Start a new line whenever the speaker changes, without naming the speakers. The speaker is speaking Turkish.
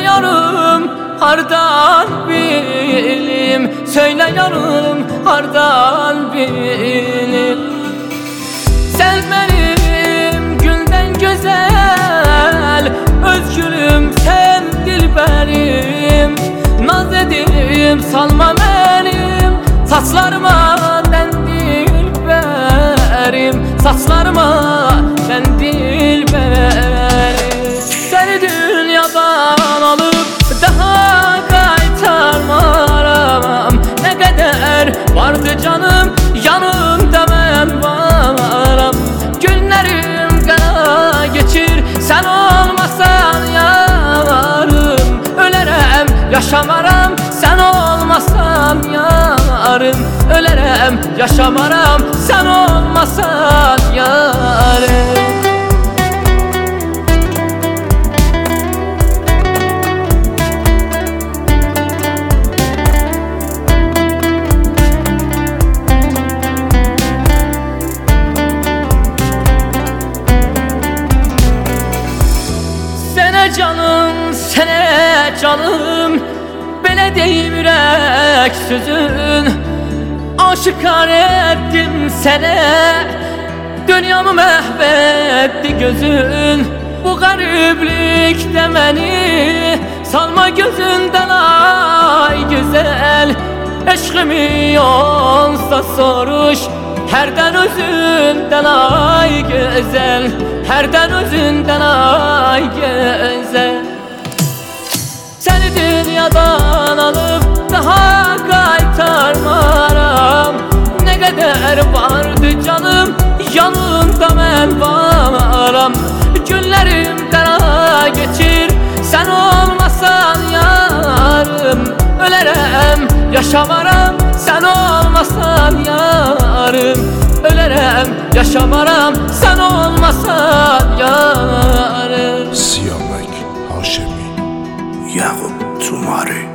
yarım hardan bilim, söyle yarım hardan bilim. Sen benim gülden güzel, özgürüm sen dilberim. Naz edip salma benim saçlarıma ben dilberim, saçlarıma ben dilberim. Seni dünyadan alıp daha kaytarmaram. Ne kadar vardı canım yanımda ben varam. Günlerim kara geçir sen olmasan yarım. Ölerem yaşamaram sen olmasan yarım. Ölerem yaşamaram sen olmasan yarım. Canım sene canım belə deyim yürek sözün. Aşıkar ettim sene dünyamı məhvetti gözün. Bu gariplikte beni salma gözünden ay güzel. Eşkimi olsa soruş herden özünden ay güzel. Herden özünden ay güzel. Seni dünyadan alıp daha kaytarmaram. Ne kadar vardı canım yanımda ben varam. Günlerim kara geçir sen olmasan yarım. Ölerem yaşamaram sen olmasan yarım. Ölerem yaşamaram sen olmasan yarım.
Siyamek Haşemi Yakup Tumari.